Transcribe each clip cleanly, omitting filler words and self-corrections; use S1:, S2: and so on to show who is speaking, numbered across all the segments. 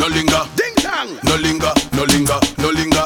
S1: linger.
S2: Ding dong.
S1: No linger, no linger, no linger.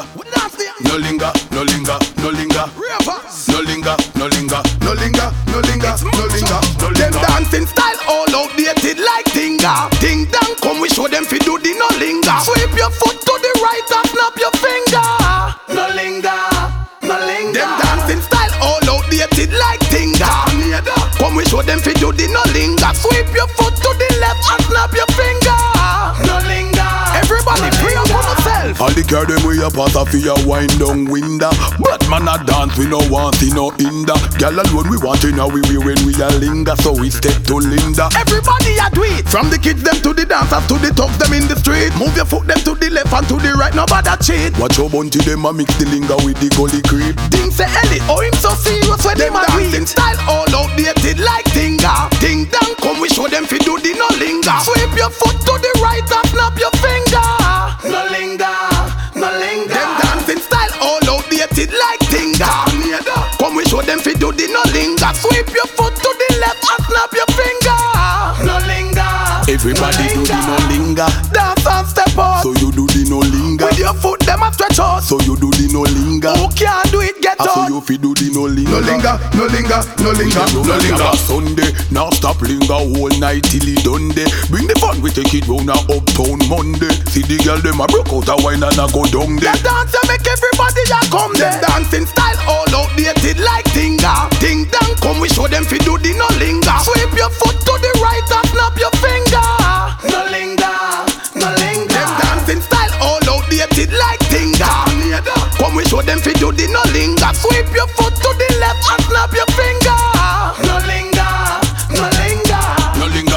S1: No linger, no linger, no linger. No linger, no linger, no linger, no linger, no linger, no linger.
S2: Them dancing style all outdated like Tinga. Ding dong, come we show them fi do the no linger. Sweep your foot to the right and snap your finger. No linger, no linger. Them dancing style all outdated like Tinga. Come we show them fi do the no linger. Sweep your foot to the left and snap your finger. No linger. Everybody pray up on yourself.
S1: All the girl them way a pass off your wind down window. But man a dance we no want see no hinder. Girl alone we want in a we when we a linger. So we step to Linda.
S2: Everybody a do it. From the kids them to the dancers to the thugs them in the street. Move your foot them to the left and to the right. Nobody cheat.
S1: Watch your bunty them a mix the linger with the gully creep.
S2: Ding say Ellie, oh him so serious when them a dancing style all outdated like Tinga. Ding dong, come we show them fi do the no linger. Sweep your foot to the right and snap your finger. No linger, no linger. Them dancing style all outdated like Tinga. Come we show them fi do the no linger. Sweep your foot to the left and snap your finger. No linger.
S1: Everybody do the no linger.
S2: Dance and step out.
S1: So you do the no linger.
S2: With your foot them a stretch out.
S1: So you do the no linger.
S2: Who can't do it get
S1: So
S2: out.
S1: you fi do the no linger.
S2: No linger, no linger, no linger, no linger.
S1: Sunday, now stop linger whole night till it done day. Bring the fun, we take it round a uptown Monday. See the girl them a broke out a wine and a go down there.
S2: The dance make everybody a come there. Dancing style all outdated like Tinga. Ding dong, come we show them fi do the no linger. Sweep your foot to the right and snap your finger. No linger, no linger. Them dancing style all outdated like Tinga. Come we show them fi do the no linger. Sweep your foot to the left and snap your finger. No linger, no linger.
S1: No linger,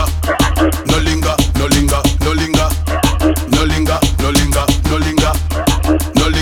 S1: no linger, no linger, no linger. No linger, no linger, no linger. No